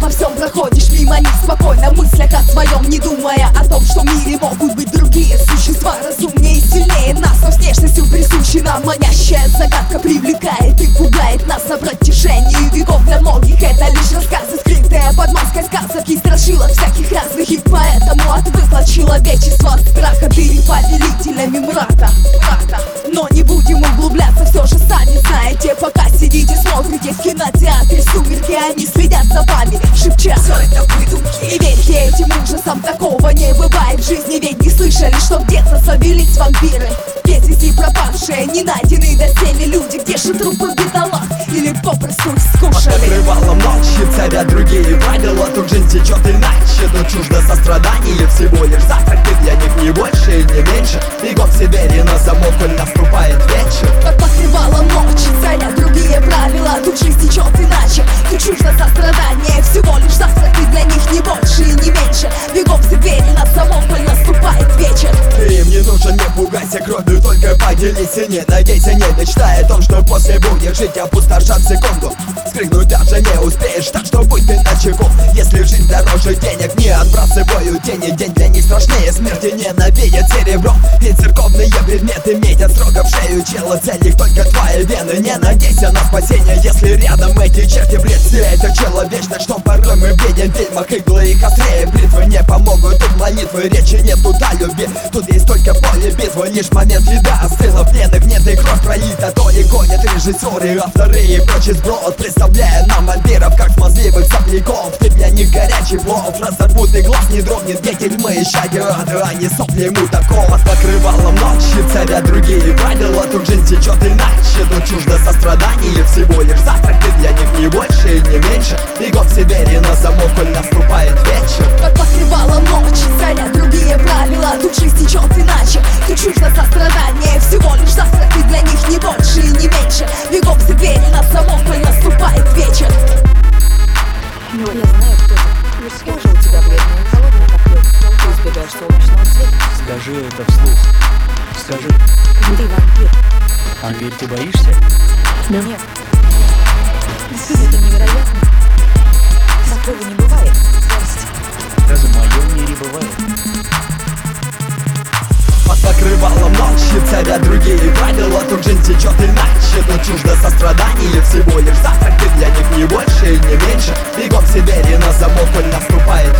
обо всем проходишь мимо них спокойно, в мыслях о своем, не думая о том, что в мире могут быть другие существа разумнее и сильнее нас. Но с внешностью присуща нам манящая загадка привлекает и пугает нас на протяжении веков. Для многих это лишь рассказы, скрытые под маской сказок и страшилок всяких разных. И поэтому отвыкло человечество от страха перед повелителями мрака. Но не будем углубляться, все же сами знаете. Пока сидите, смотрите в кинотеатре «Сумерки», они следят за вами, шепча: все это выдумки. И верьте этим ужасам, такого не бывает в жизни. Ведь не слышали, что где-то завелись вампиры? Без вести пропавшие, не найдены доселе люди. Где же трупы бедолаг? Или попросту их скушали? Под покрывалом ночи царят другие правила. Тут жизнь течет иначе, тут чуждо сострадание. Всего лишь завтрак, и для них не больше и не меньше. Бегом все двери на замок, коль наступает вечер. Под покрывалом ночи царят другие правила. Тут жизнь течет иначе, тут чуждо сострадание. Всего лишь завтрак, и для них не больше и не меньше. Бегом все двери на замок, коль наступает вечер. Ты им не нужен, не пугайся кровью, только поделись и не надейся. Не мечтай о том, что после будешь жить, опустошат секунду. Скрыгнуть даже не успеешь, так что будь ты начеку. Если жизнь дороже денег, не отбрасываю тени. День для них страшнее смерти, ненавидят серебро. И церковные предметы метят строго в шею. Чело цель их только твои вены. Не надейся на спасение, если рядом эти черти. Бред, все это человечно, что порой мы видим в фильмах. Иглы и кострее бритвы не помогут. Тут молитвы, речи нет, тут о любви. Тут есть только поле битвы, лишь момент еда остыла в пленных, нет и кровь пролита. То ли гонят режиссеры, авторы и прочий сброд, представляя нам вампиров как смазливых сопляков. Ты для них горячий плов, разорвут и глаз не дрогнет. Где тюрьмы и щади ада, а не сопли мутаков. Под покрывалом ночи царят другие правила. Тут жизнь течет иначе, тут чуждо сострадание. Всего лишь завтрак, и для них не больше и не меньше. Бегом все двери на замок, коль наступает вечер. Под покрывалом ночи царят другие правила. Тут жизнь течет иначе, тут чуждо сострадание. Всего лишь завтрак, и для них не больше и не меньше. Бегом все двери на замок, коль наступает вечер. Ну, я знаю, кто ты. Кожа у тебя бледная и холодная, как лед. Ты избегаешь солнечного света. Скажи это вслух. Скажи. Ты вампир. А теперь ты боишься? Нет. Это невероятно. Такого не бывает. Даже в моем мире бывает. Под покрывалом ночи царят другие правила. Тут жизнь течет иначе, тут чуждо сострадание. Всего лишь завтрак, и для них не больше и не меньше. Бегом все двери на замок, коль наступает